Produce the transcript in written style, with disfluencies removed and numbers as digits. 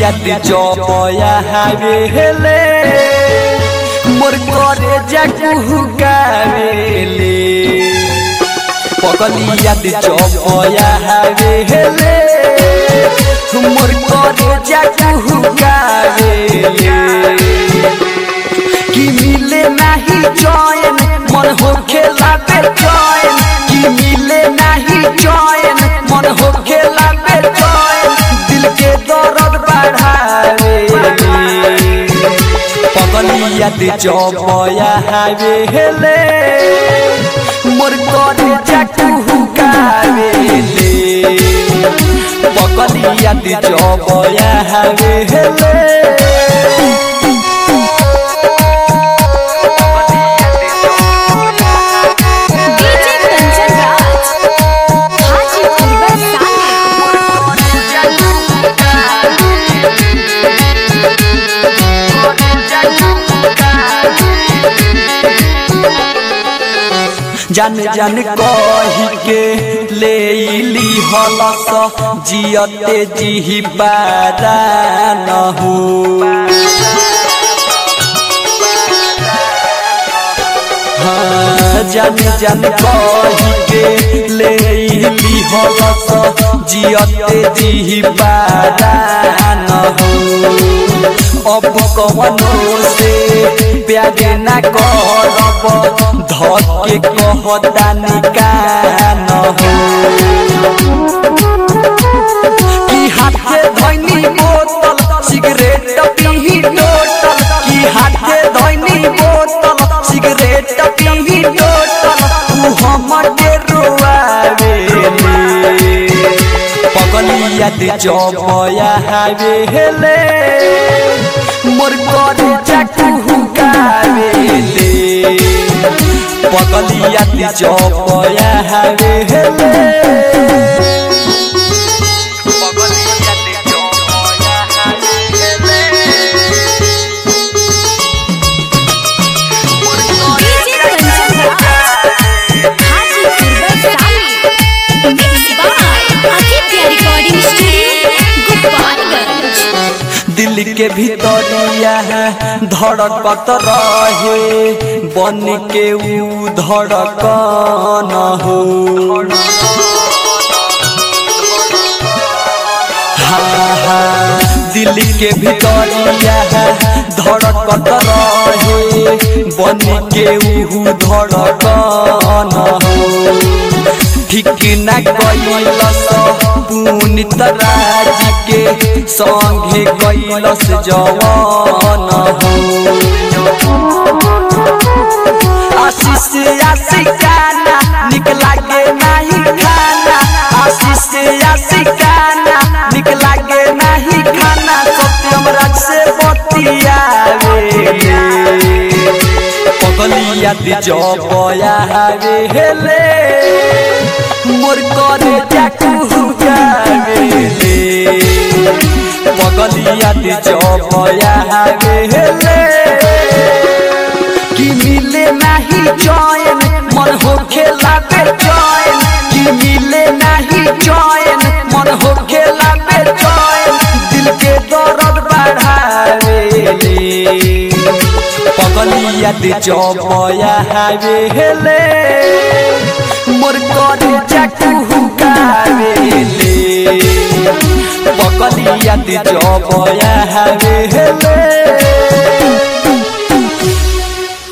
याद जबया हावेले मोर करे जाकू गावेले पगली याद जबया हावेले मोर करे जाकू गावेले कि मिले नहीं चैन मन होखेला बेचैन कि मिले नहीं चैन मन होखेला बेचैन दिल के दर्द बढ़ावे पगली याद जबया हावेले मोर करे जाकू गावेले पगली याद जबया हावेले जान जान कही के ले ली हलस जियते जी बारा न हो हाँ जान जान कही के ले ली हलस जियते जी बारा न हो अब कवनो से प्यार ना करब धके कहता निकान हो कि हाथे धैनी बोतल सिगरेट पीही टोटल कि हाथे धैनी बोतल सिगरेट पीही टोटल तू हमर के रोआवेले पगली याद जबया हावेले मोर करे जाकू गावेले पगली याद जबया हावेले दिल के भीतरिया धड़कत रहे बन के ऊ धड़कन हो हाँ हाँ दिल के भीतरिया धड़कत रहे बन के ऊ धड़कन हो ठीक ना कैलस पुनीत राज के संगे कैलस जवान हो आशीष आशिकाना निक लागे नहीं खाना आशीष आशिकाना निक लागे नहीं खाना सत्यम राज से बतियावे पगली याद जबया हावेले मोर करे जाकू गावेले पगली याद जबया हावेले कि मिले नहीं चैन मन होखेला बेचैन कि मिले नहीं चैन मन होखेला बेचैन दिल के दर्द बढ़ावेले पगली याद जबया हावेले मोर करे जाकू गावेले पगली याद जबया हावेले।